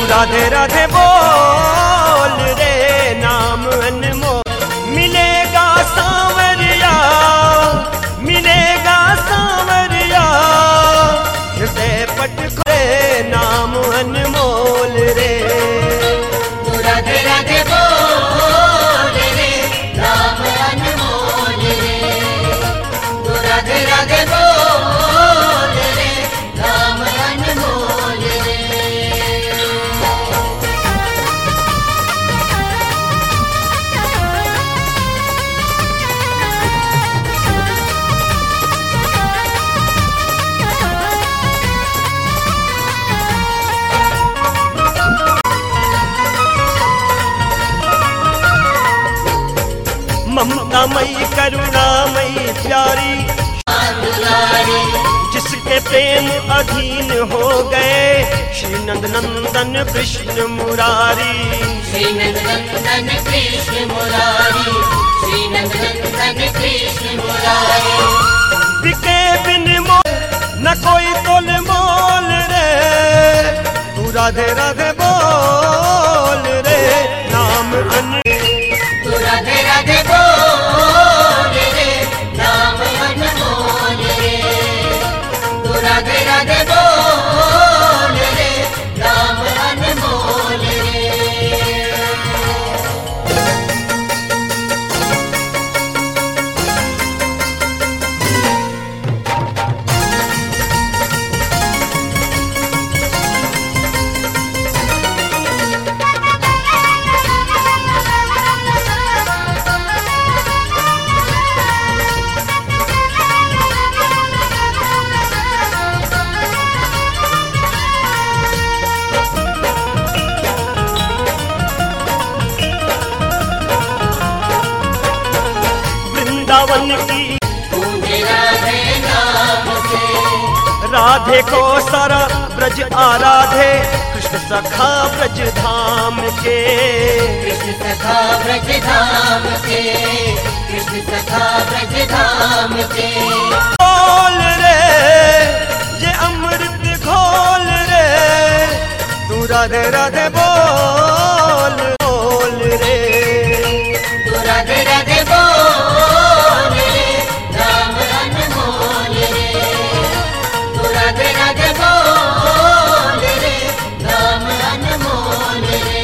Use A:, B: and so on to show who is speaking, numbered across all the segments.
A: राधे राधे बोल रे नाम अनमोल। मिलेगा सांवरिया, मिलेगा सांवरिया, हृदय पट खोले नाम अनमोल रे।
B: राधे राधे बोल रे नाम अनमोल रे। राधे राधे बोल रे नाम अनमोल रे।
A: ममतामयी करुणामयी प्यारी, जिसके प्रेम अधीन हो गए श्री नंद नंदन कृष्ण मुरारी।
B: श्री नंद नंदन कृष्ण मुरारी, श्री नंद नंदन कृष्ण मुरारी।
A: बिके बिन मोल न कोई तोल मोल रे, तू राधे राधे बोल रे नाम अन।
B: राधे राधे बोल रे नाम अनमोल रे। राधे राधे बोल रे नाम अनमोल रे।
A: वृंदावन की
B: पूजे राधे नाम से,
A: राधे को सारा ब्रज आराधे कृष्ण सखा ब्रज धाम के।
B: कृष्ण सखा ब्रज धाम के, कृष्ण सखा ब्रज धाम के।
A: बोल रे ये अमृत घोल रे, तू राधे राधे बोल बोल रे।
B: राधे राधे बोल रे नाम अनमोल रे। राधे राधे बोल रे नाम अनमोल रे।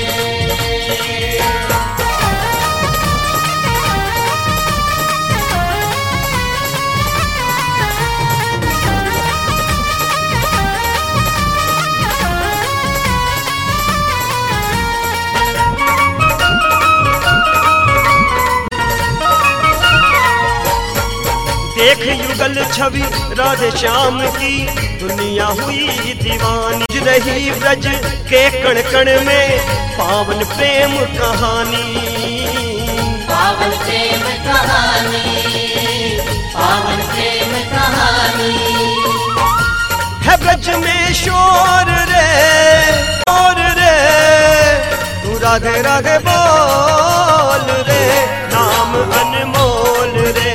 A: देख युगल छवि राधे श्याम की, दुनिया हुई दीवानी रही ब्रज के कण कण में पावन प्रेम कहानी।
B: पावन प्रेम कहानी, पावन प्रेम कहानी।
A: है ब्रज में शोर रे तू राधे राधे बोल रे नाम अनमोल रे।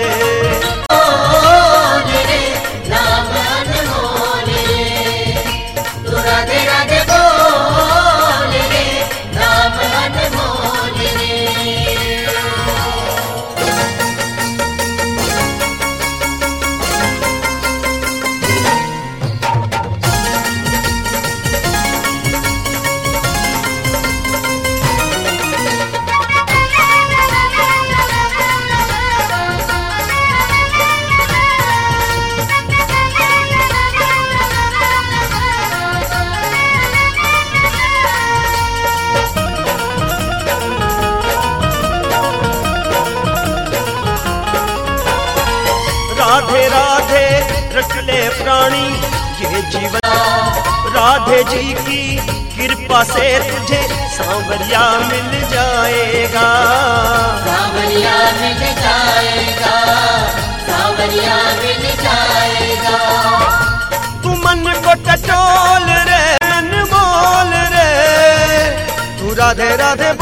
B: राधे राधे बोल रे नाम अनमोल रे।
A: राधे राधे रटले प्राणी ये जीवन, राधे जी की कृपा से तुझे सांवरिया मिल जाएगा।
B: सांवरिया मिल जाएगा, सांवरिया मिल जाएगा।
A: तू मन को टटोल रे अनमोल रे, तू राधे राधे